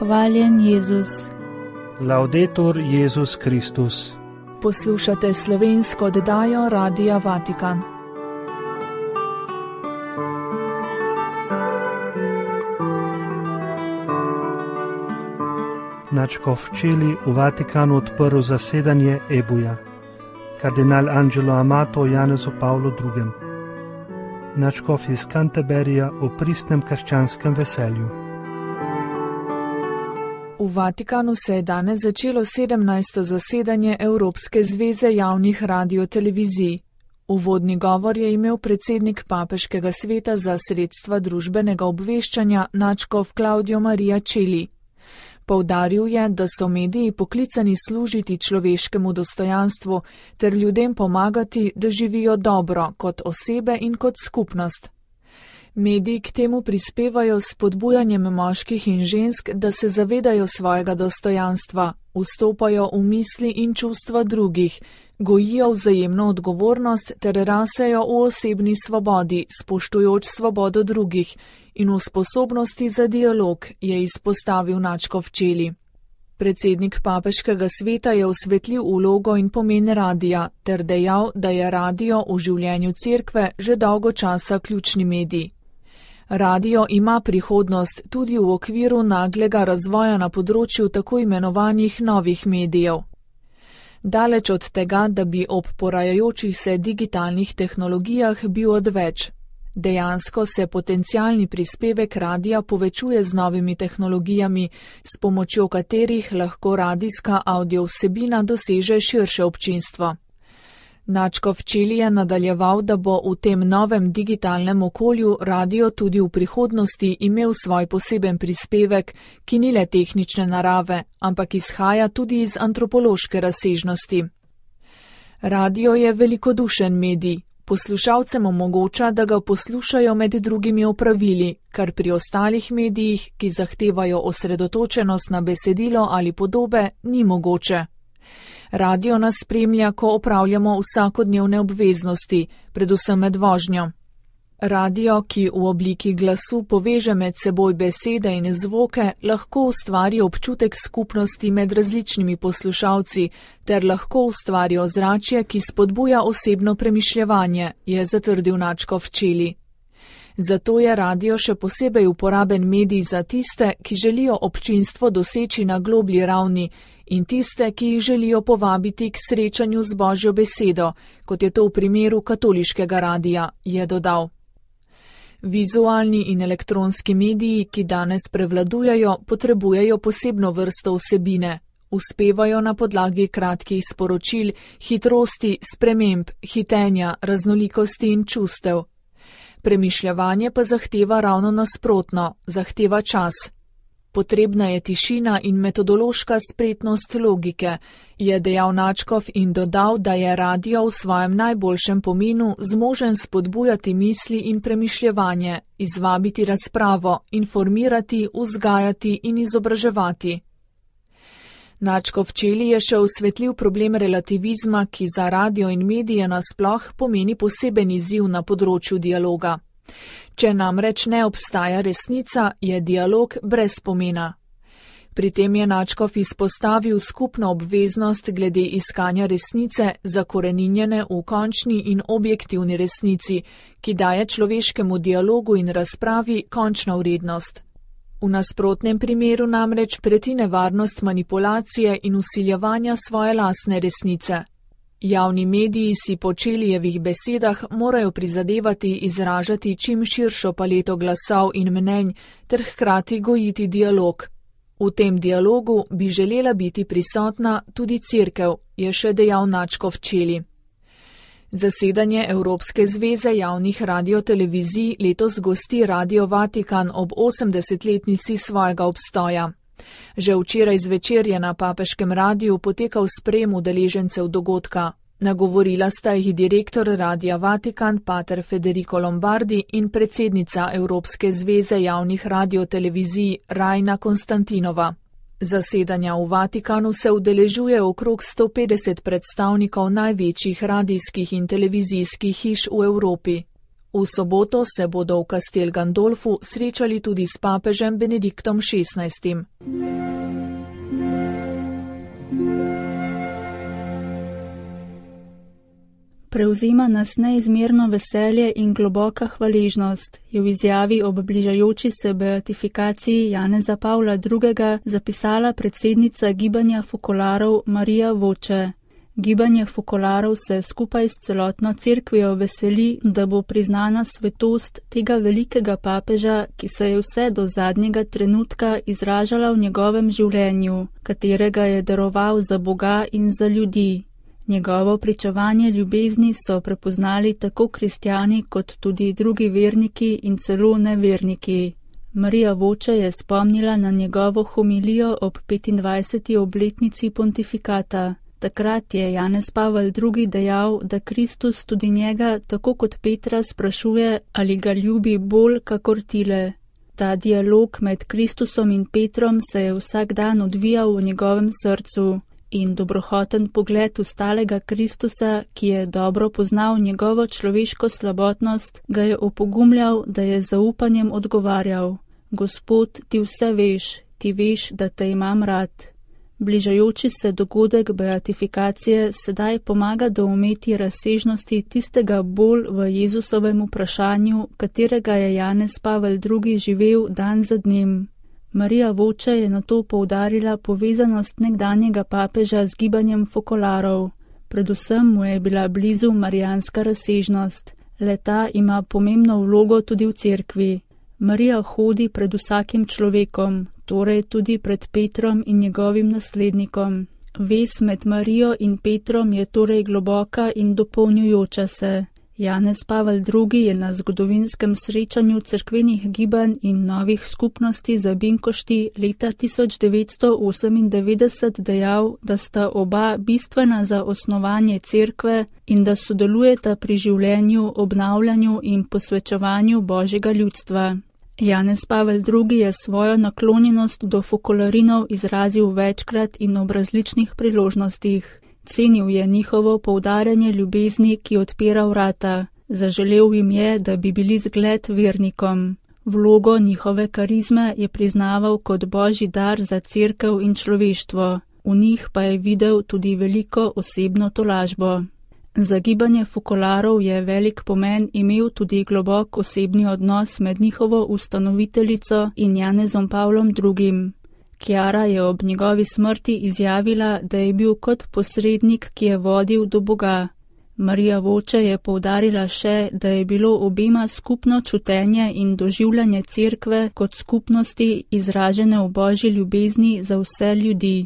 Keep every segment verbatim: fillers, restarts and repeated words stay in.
Hvaljen Jezus. Laudetur Jezus Kristus. Poslušate slovensko oddajo Radia Vatikan. Nadškof Čeli v Vatikanu odprl zasedanje E B U-ja. Kardinal Angelo Amato o Janezu Pavlu drugem. Nadškof iz Canterburyja o pristnem krščanskem veselju. V Vatikanu se je danes začelo sedemnajsto zasedanje Evropske zveze javnih radiotelevizij. Uvodni govor je imel predsednik Papeškega sveta za sredstva družbenega obveščanja nadškof Claudio Maria Čeli. Poudaril je, da so mediji poklicani služiti človeškemu dostojanstvu ter ljudem pomagati, da živijo dobro kot osebe in kot skupnost. Mediji k temu prispevajo s spodbujanjem moških in žensk, da se zavedajo svojega dostojanstva, vstopajo v misli in čustva drugih, gojijo vzajemno odgovornost ter rasejo v osebni svobodi, spoštujoč svobodo drugih in v sposobnosti za dialog, je izpostavil nadškof Čeli. Predsednik Papeškega sveta je osvetlil vlogo in pomen radija ter dejal, da je radio v življenju cerkve že dolgo časa ključni medij. Radio ima prihodnost tudi v okviru naglega razvoja na področju tako imenovanih novih medijev. Daleč od tega, da bi ob porajajočih se digitalnih tehnologijah bil odveč. Dejansko se potencialni prispevek radija povečuje z novimi tehnologijami, s pomočjo katerih lahko radijska audio vsebina doseže širše občinstvo. Nadškof Čeli je nadaljeval, da bo v tem novem digitalnem okolju radio tudi v prihodnosti imel svoj poseben prispevek, ki ni le tehnične narave, ampak izhaja tudi iz antropološke razsežnosti. Radio je velikodušen medij. Poslušalcem omogoča, da ga poslušajo med drugimi opravili, kar pri ostalih medijih, ki zahtevajo osredotočenost na besedilo ali podobe, ni mogoče. Radio nas spremlja, ko opravljamo vsakodnevne obveznosti, predvsem med vožnjo. Radio, ki v obliki glasu poveže med seboj besede in zvoke, lahko ustvari občutek skupnosti med različnimi poslušalci ter lahko ustvari ozračje, ki spodbuja osebno premišljevanje, je zatrdil nadškof Čeli. Zato je radio še posebej uporaben medij za tiste, ki želijo občinstvo doseči na globlji ravni in tiste, ki jih želijo povabiti k srečanju z Božjo besedo, kot je to v primeru katoliškega radia, je dodal. Vizualni in elektronski mediji, ki danes prevladujejo, potrebujejo posebno vrsto vsebine. Uspevajo na podlagi kratkih sporočil, hitrosti, sprememb, hitenja, raznolikosti in čustev. Premišljevanje pa zahteva ravno nasprotno, zahteva čas. Potrebna je tišina in metodološka spretnost logike, je dejal nadškof in dodal, da je radio v svojem najboljšem pomenu zmožen spodbujati misli in premišljevanje, izvabiti razpravo, informirati, vzgajati in izobraževati. Nadškof Čeli je še osvetlil problem relativizma, ki za radio in medije nasploh pomeni poseben izziv na področju dialoga. Če namreč ne obstaja resnica, je dialog brez pomena. Pri tem je nadškof izpostavil skupno obveznost glede iskanja resnice, zakoreninjene v končni in objektivni resnici, ki daje človeškemu dialogu in razpravi končno vrednost. V nasprotnem primeru namreč preti nevarnost manipulacije in vsiljevanja svoje lastne resnice. Javni mediji si po Čelijevih besedah morajo prizadevati izražati čim širšo paleto glasov in mnenj ter hkrati gojiti dialog. V tem dialogu bi želela biti prisotna tudi cerkev, je še dejal nadškof Čeli. Zasedanje Evropske zveze javnih radiotelevizij letos gosti Radio Vatikan ob osemdesetletnici svojega obstoja. Že včeraj zvečer je na Papeškem radiju potekal sprejem udeležencev dogodka. Nagovorila sta jih direktor Radia Vatikan pater Federico Lombardi in predsednica Evropske zveze javnih radiotelevizij Rajna Konstantinova. Zasedanja v Vatikanu se udeležuje okrog sto petdeset predstavnikov največjih radijskih in televizijskih hiš v Evropi. V soboto se bodo v Castel Gandolfu srečali tudi s papežem Benediktom šestnajstim. Prevzema nas neizmerno veselje in globoka hvaležnost, je v izjavi ob bližajoči se beatifikaciji Janeza Pavla drugega zapisala predsednica gibanja fokolarov Marija Voče. Gibanje fokolarov se skupaj s celotno cerkvijo veseli, da bo priznana svetost tega velikega papeža, ki se je vse do zadnjega trenutka izražala v njegovem življenju, katerega je daroval za Boga in za ljudi. Njegovo pričevanje ljubezni so prepoznali tako kristjani kot tudi drugi verniki in celo neverniki. Marija Voče je spomnila na njegovo homilijo ob petindvajseti obletnici pontifikata. Takrat je Janez Pavel drugi dejal, da Kristus tudi njega, tako kot Petra, sprašuje, ali ga ljubi bolj kakor tile. Ta dialog med Kristusom in Petrom se je vsak dan odvijal v njegovem srcu. In dobrohoten pogled ustalega Kristusa, ki je dobro poznal njegovo človeško slabotnost, ga je opogumljal, da je zaupanjem odgovarjal: Gospod, ti vse veš, ti veš, da te imam rad. Bližajoči se dogodek beatifikacije sedaj pomaga doumeti razsežnosti tistega bolj v Jezusovem vprašanju, katerega je Janez Pavel drugi živel dan za dnem. Marija Voče je nato poudarila povezanost nekdanjega papeža z gibanjem fokolarov. Predvsem mu je bila blizu marijanska razsežnost. Le-ta ima pomembno vlogo tudi v cerkvi. Marija hodi pred vsakim človekom, torej tudi pred Petrom in njegovim naslednikom. Vez med Marijo in Petrom je torej globoka in dopolnjujoča se. Janez Pavel drugi je na zgodovinskem srečanju cerkvenih gibanj in novih skupnosti za Binkošti leta tisoč devetsto osemindevetdeset dejal, da sta oba bistvena za osnovanje cerkve in da sodelujeta pri življenju, obnavljanju in posvečevanju Božjega ljudstva. Janez Pavel drugi je svojo naklonjenost do fokolarinov izrazil večkrat in ob različnih priložnostih. Cenil je njihovo poudarjanje ljubezni, ki odpira vrata. Zaželel jim je, da bi bili zgled vernikom. Vlogo njihove karizme je priznaval kot božji dar za cerkev in človeštvo. V njih pa je videl tudi veliko osebno tolažbo. Za gibanje fokolarov je velik pomen imel tudi globok osebni odnos med njihovo ustanoviteljico in Janezom Pavlom drugim. Kjara je ob njegovi smrti izjavila, da je bil kot posrednik, ki je vodil do Boga. Marija Voče je poudarila še, da je bilo obema skupno čutenje in doživljanje cerkve kot skupnosti izražene v božji ljubezni za vse ljudi.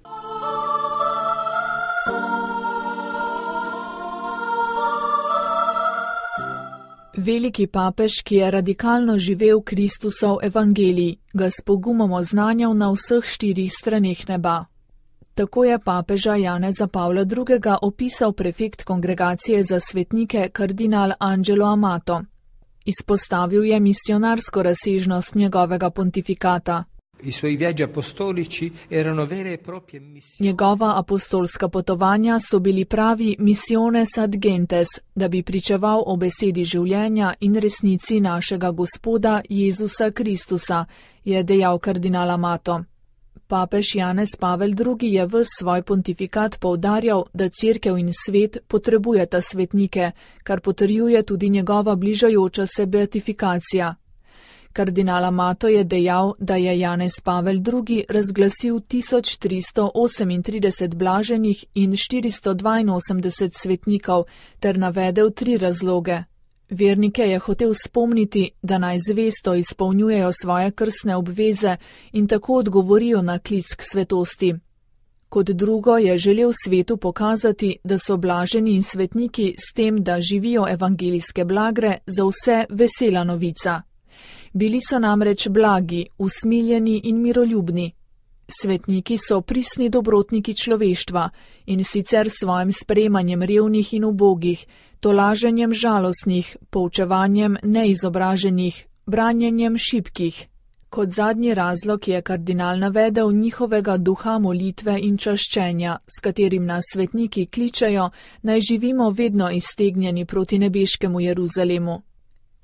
Veliki papež, ki je radikalno živel Kristusov evangelij, ga s pogumom oznanjal na vseh štirih straneh neba. Tako je papeža Janeza Pavla drugega opisal prefekt kongregacije za svetnike kardinal Angelo Amato. Izpostavil je misionarsko razsežnost njegovega pontifikata. I suoi viaggi apostolici erano vere e proprie missioni. Njegova apostolska potovanja so bili pravi missiones ad gentes, da bi pričeval o besedi življenja in resnici našega Gospoda Jezusa Kristusa, je dejal kardinal Amato. Papež Janez Pavel drugi je ves svoj pontifikat poudarjal, da cerkev in svet potrebujeta svetnike, kar potrjuje tudi njegova bližajoča se beatifikacija. Kardinal Amato je dejal, da je Janez Pavel drugi razglasil tisoč tristo osemintrideset blaženih in štiristo dvainosemdeset svetnikov ter navedel tri razloge. Vernike je hotel spomniti, da naj zvesto izpolnjujejo svoje krstne obveze in tako odgovorijo na klic k svetosti. Kot drugo je želel svetu pokazati, da so blaženi in svetniki s tem, da živijo evangelijske blagre, za vse vesela novica. Bili so namreč blagi, usmiljeni in miroljubni. Svetniki so pristni dobrotniki človeštva in sicer svojim sprejemanjem revnih in ubogih, tolaženjem žalostnih, poučevanjem neizobraženih, branjenjem šibkih. Kot zadnji razlog je kardinal navedel njihovega duha molitve in čaščenja, s katerim nas svetniki kličejo, naj živimo vedno iztegnjeni proti nebeškemu Jeruzalemu.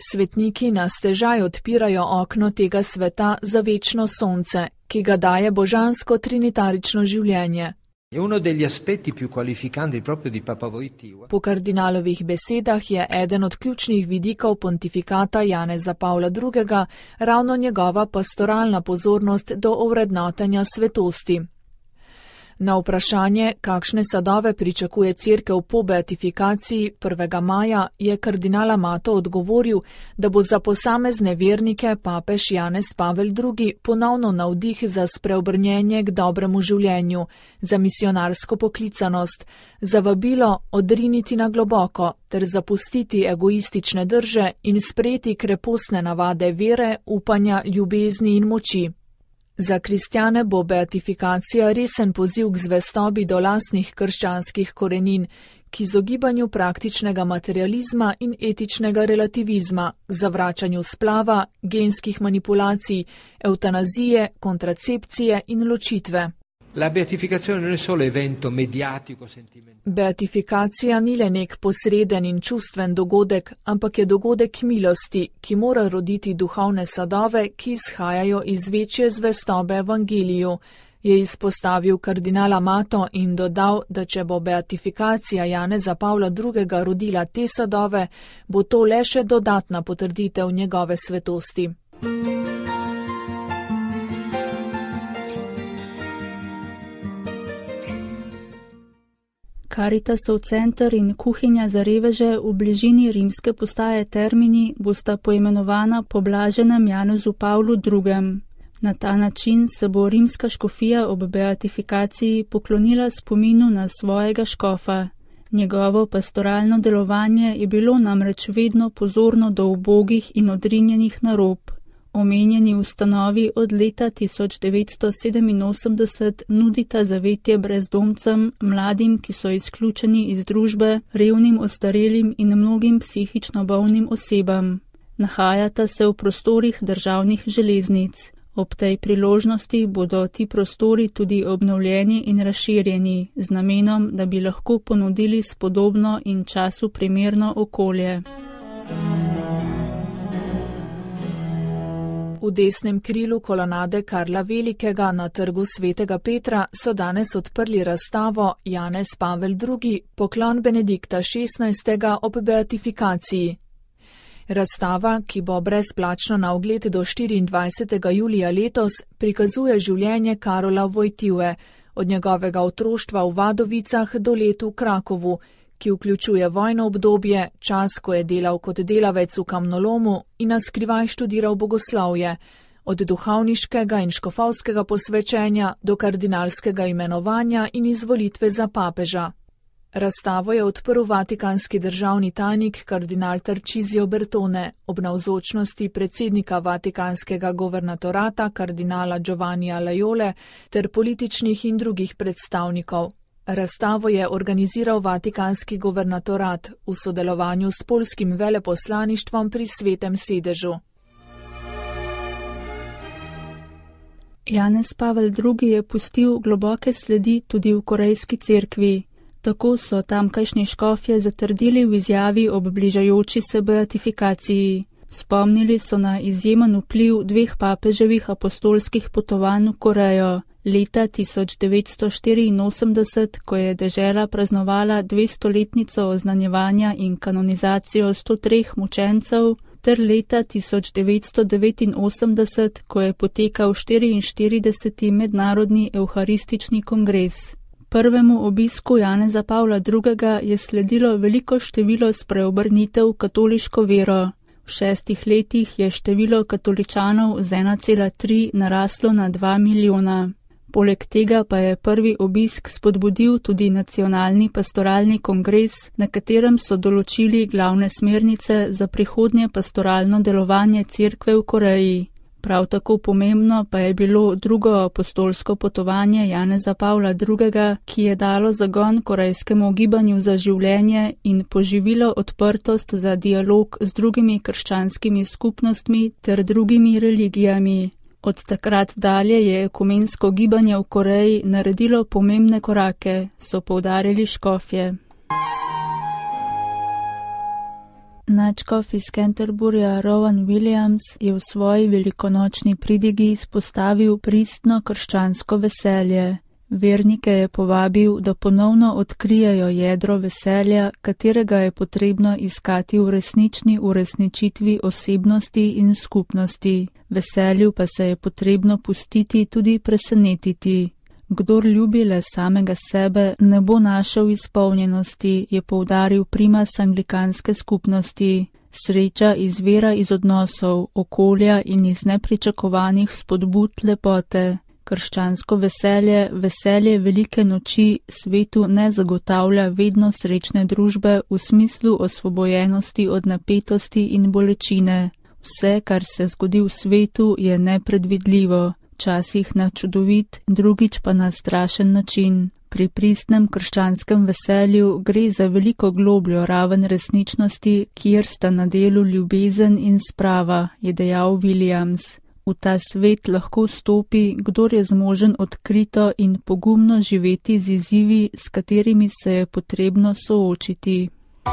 Svetniki na stežaj odpirajo okno tega sveta za večno sonce, ki ga daje božansko trinitarično življenje. Po kardinalovih besedah je eden od ključnih vidikov pontifikata Janeza Pavla drugega ravno njegova pastoralna pozornost do ovrednotenja svetosti. Na vprašanje, kakšne sadove pričakuje cerkev po beatifikaciji prvega maja, je kardinal Amato odgovoril, da bo za posamezne vernike papež Janez Pavel drugi ponovno navdih za spreobrnjenje k dobremu življenju, za misionarsko poklicanost, za vabilo odriniti na globoko ter zapustiti egoistične drže in sprejeti krepostne navade vere, upanja, ljubezni in moči. Za kristjane bo beatifikacija resen poziv k zvestobi do lastnih krščanskih korenin, k izogibanju praktičnega materializma in etičnega relativizma, k zavračanju splava, genskih manipulacij, evtanazije, kontracepcije in ločitve. La beatificazione non è solo evento mediatico sentimentale. Beatifikacija ni le nek posreden in čustven dogodek, ampak je dogodek milosti, ki mora roditi duhovne sadove, ki izhajajo iz večje zvestobe evangeliju, je izpostavil kardinal Amato in dodal, da če bo beatifikacija Janeza Pavla drugega rodila te sadove, bo to le še dodatna potrditev njegove svetosti. Karitasov center in kuhinja za reveže v bližini rimske postaje Termini bosta poimenovana po blaženem Janezu Pavlu drugem. Na ta način se bo rimska škofija ob beatifikaciji poklonila spominu na svojega škofa. Njegovo pastoralno delovanje je bilo namreč vedno pozorno do ubogih in odrinjenih na rob. Omenjeni ustanovi od leta tisoč devetsto sedeminosemdeset nudita zavetje brezdomcem, mladim, ki so izključeni iz družbe, revnim ostarelim in mnogim psihično bolnim osebam. Nahajata se v prostorih državnih železnic. Ob tej priložnosti bodo ti prostori tudi obnovljeni in razširjeni, z namenom, da bi lahko ponudili spodobno in času primerno okolje. V desnem krilu kolonade Karla Velikega na trgu Svetega Petra so danes odprli razstavo Janez Pavel drugi, poklon Benedikta šestnajstega ob beatifikaciji. Razstava, ki bo brezplačno na ogled do štiriindvajsetega julija letos, prikazuje življenje Karola Wojtyły, od njegovega otroštva v Vadovicah do let v Krakovu, ki vključuje vojno obdobje, čas, ko je delal kot delavec v kamnolomu in na skrivaj študiral bogoslovje, od duhovniškega in škofovskega posvečenja do kardinalskega imenovanja in izvolitve za papeža. Razstavo je odprl vatikanski državni tajnik kardinal Tarcisio Bertone ob navzočnosti predsednika vatikanskega governatorata kardinala Giovannija Laiole ter političnih in drugih predstavnikov. Razstavo je organiziral vatikanski governatorat v sodelovanju s poljskim veleposlaništvom pri Svetem sedežu. Janez Pavel drugi je pustil globoke sledi tudi v korejski cerkvi. Tako so tamkajšnji škofje zatrdili v izjavi ob bližajoči se beatifikaciji. Spomnili so na izjemen vpliv dveh papeževih apostolskih potovanj v Korejo. Leta tisoč devetsto štiriinosemdeset, ko je dežela praznovala dvestoletnico oznanjevanja in kanonizacijo sto treh mučencev, ter leta tisoč devetsto devetinosemdeset, ko je potekal štiriinštirideseti mednarodni evharistični kongres. Prvemu obisku Janeza Pavla drugega je sledilo veliko število spreobrnitev v katoliško vero. V šestih letih je število katoličanov z ena cela tri naraslo na dva milijona. Poleg tega pa je prvi obisk spodbudil tudi nacionalni pastoralni kongres, na katerem so določili glavne smernice za prihodnje pastoralno delovanje cerkve v Koreji. Prav tako pomembno pa je bilo drugo apostolsko potovanje Janeza Pavla drugega, ki je dalo zagon korejskemu gibanju za življenje in poživilo odprtost za dialog z drugimi krščanskimi skupnostmi ter drugimi religijami. Od takrat dalje je ekumensko gibanje v Koreji naredilo pomembne korake, so poudarili škofje. Nadškof iz Canterburyja Rowan Williams je v svoji velikonočni pridigi izpostavil pristno krščansko veselje. Vernike je povabil, da ponovno odkrijejo jedro veselja, katerega je potrebno iskati v resnični uresničitvi osebnosti in skupnosti. Veselju pa se je potrebno pustiti tudi presenetiti. Kdor ljubi le samega sebe, ne bo našel izpolnjenosti, je poudaril primas anglikanske skupnosti. Sreča izvira iz odnosov, okolja in iz nepričakovanih spodbud lepote. Krščansko veselje, veselje velike noči, svetu ne zagotavlja vedno srečne družbe v smislu osvobojenosti od napetosti in bolečine. Vse, kar se zgodi v svetu, je nepredvidljivo, včasih na čudovit, drugič pa na strašen način. Pri pristnem krščanskem veselju gre za veliko globljo raven resničnosti, kjer sta na delu ljubezen in sprava, je dejal Williams. V ta svet lahko stopi, kdor je zmožen odkrito in pogumno živeti z izzivi, s katerimi se je potrebno soočiti.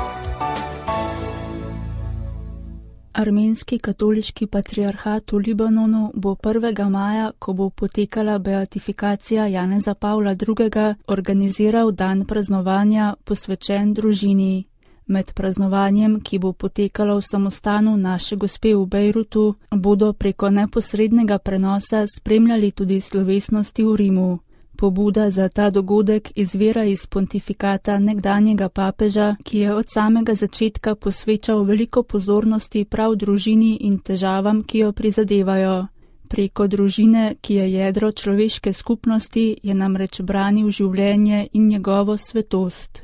Armenski katoliški patriarhat v Libanonu bo prvega maja, ko bo potekala beatifikacija Janeza Pavla drugega, organiziral dan praznovanja posvečen družini. Med praznovanjem, ki bo potekalo v samostanu Naše Gospe v Bejrutu, bodo preko neposrednega prenosa spremljali tudi slovesnosti v Rimu. Pobuda za ta dogodek izvira iz pontifikata nekdanjega papeža, ki je od samega začetka posvečal veliko pozornosti prav družini in težavam, ki jo prizadevajo. Preko družine, ki je jedro človeške skupnosti, je namreč branil življenje in njegovo svetost.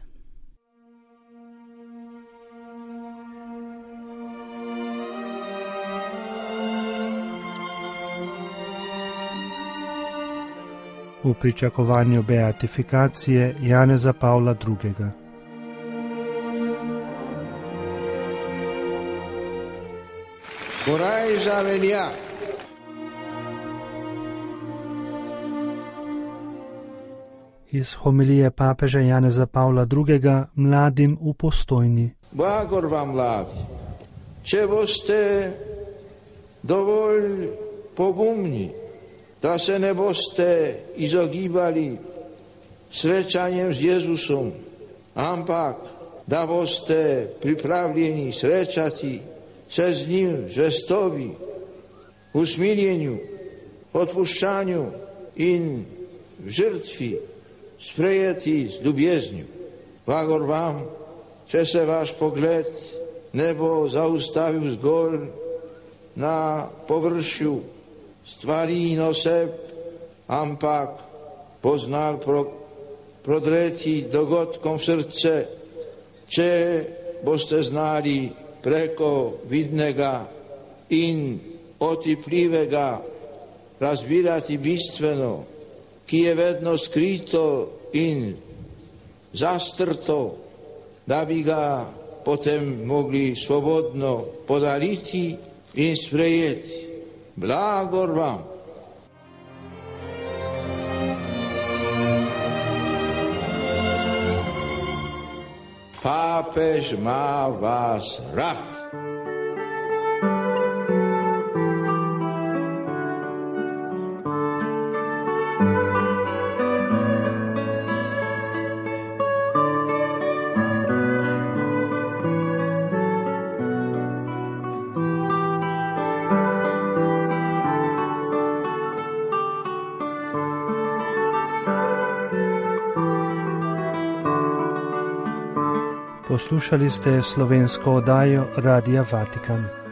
V pričakovanju beatifikacije Janeza Pavla drugega. Iz homilije papeža Janeza Pavla drugega mladim v Postojni. Blagor vam, mladi, če boste dovolj pogumni, da se ne boste izogibali srečanjem z Jezusom, ampak da boste pripravljeni srečati se z njim zvestobi, v smiljenju, odpuščanju in v žrtvi sprejeti z ljubjeznjo. Blagor vam, če se vaš pogled ne bo zaustavil zgolj na površju stvari in oseb, ampak poznal pro, prodreti dogodkom v srce, če boste znali preko vidnega in otipljivega razbirati bistveno, ki je vedno skrito in zastrto, da bi ga potem mogli svobodno podariti in sprejeti. Blagor vam. Papež ima vas rad. Poslušali ste slovensko oddajo Radia Vatikan.